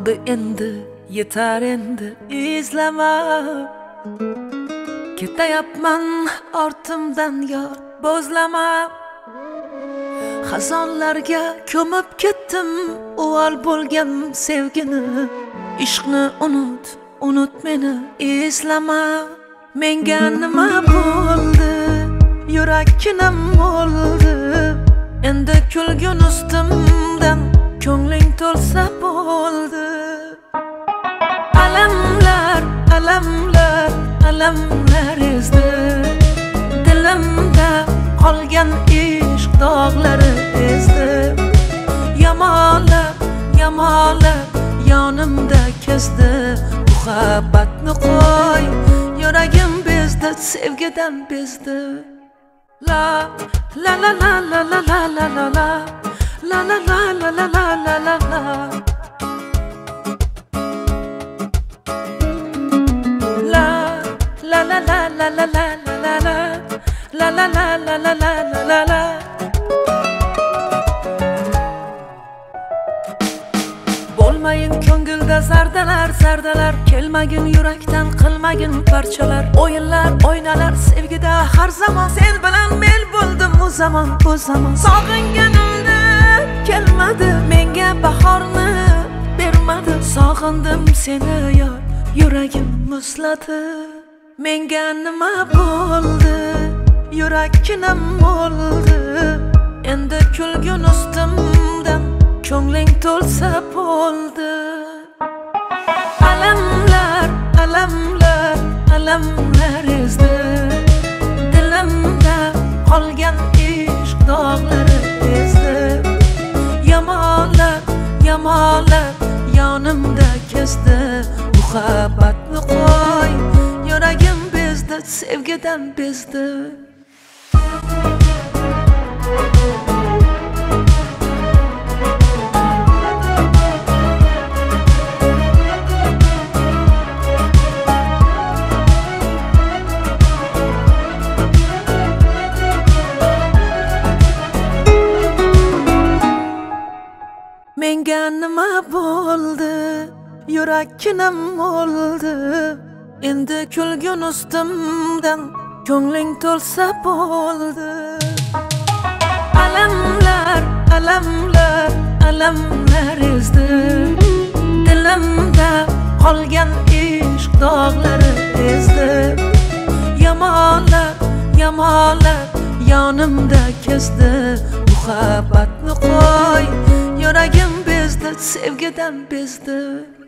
Oldu endi, yeter endi izlama. Ketayapman ortimdan yor bo'zlama. Xazonlarga ko'mib ketdim uvol bo'lgan sevgini. Ishqni unut meni izlama. Menga nima bo'ldi? Yurakkinam bo'ldi. Endi kulgun ustimdan ko'ngling to'lsa bo'ldi. Alamlar ezdi. Dilimda qolgan ishq dog'lari ezdi. Yamalab yonimda kezdi. Muhabbatni qo'y, yuragim bezdi, sevgidan bezdi. La la la la la la la la la la la la la la la la la la la. La la la la la la la la la la la la la la la la. Bo'lmayin ko'ngilda zardalar, kelmagin yurakdan, qilmagin parchalar. O'yinlar, o'ynalar sevgida har zamon. Sen bilan men bo'ldim u zamon. Sog'inganimda kelmadi, menga bahorni bermadi. Sog'indim seni yor, yuragim muzladi. Menga nima bo'ldi? Yurakkinam bo'ldi. Endi kulgun ustimdan ko'ngling to'lsa bo'ldi. Alamlar ezdi. Dilimda qolgan ishq dog'lari ezdi. Yamalab yonimda kezdi. Muhabbatni qo'y, yuragim bezdi, sevgidan bezdi. Menga nima bo'ldi? Yurakkinam bo'ldi. Endi kulgun ustimdan ko'ngling to'lsa bo'ldi. Alamlar ezdi. Dilimda qolgan ishq dog'lari ezdi. Yamalab yonimda kezdi. Muhabbatni qo'y, yuragim bezdi, sevgidan bezdi.